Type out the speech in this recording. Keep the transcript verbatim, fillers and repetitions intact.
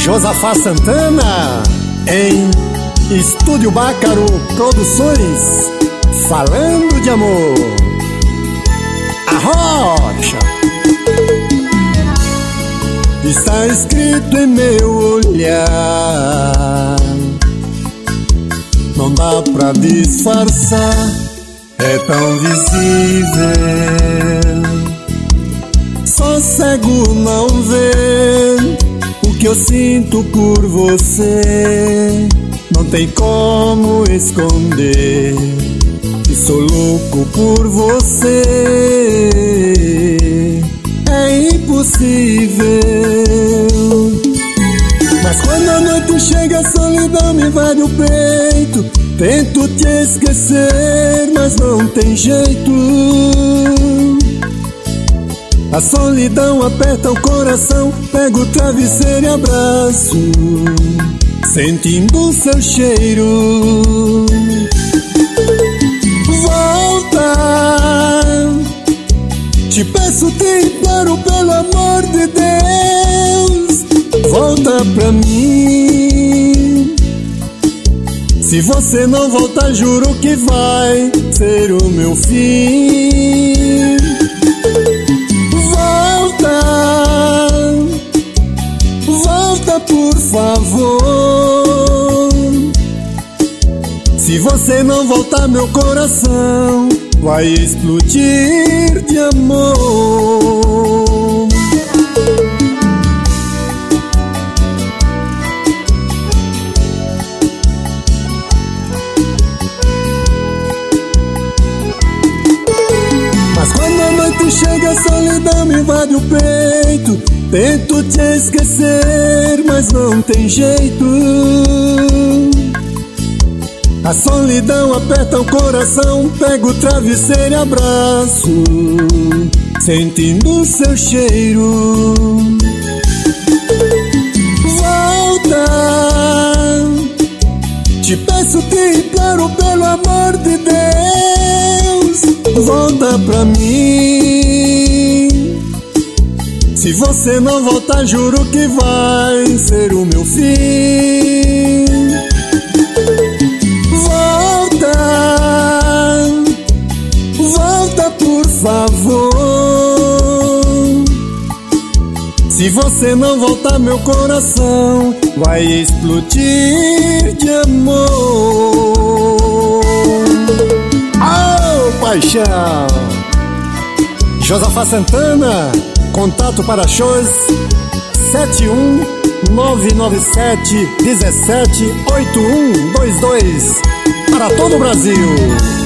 Josafá Santana, em Estúdio Bácaro Produções, falando de amor. Arrocha! Está escrito em meu olhar, não dá pra disfarçar, é tão visível. Só cego não vê o que eu sinto por você. Não tem como esconder que sou louco por você. É impossível. Mas quando a noite chega, a solidão me invade o peito. Tento te esquecer, mas não tem jeito. A solidão aperta o coração, pego o travesseiro e abraço, sentindo o seu cheiro. Volta, te peço, te imploro pelo amor de Deus. Volta pra mim. Se você não voltar, juro que vai ser o meu fim. Volta, por favor. Se você não voltar, meu coração vai explodir de amor. Mas quando a noite chega, a solidão me invade o peito. Tento te esquecer, mas não tem jeito. A solidão aperta o coração, pego o travesseiro e abraço, sentindo o seu cheiro. Volta, te peço, te imploro pelo amor de Deus. Volta pra mim. Se você não voltar, juro que vai ser o meu fim. Volta, volta, por favor. Se você não voltar, meu coração vai explodir de amor. Oh, paixão! Josafá Santana, contato para shows sete um nove nove sete um sete oito um dois dois para todo o Brasil.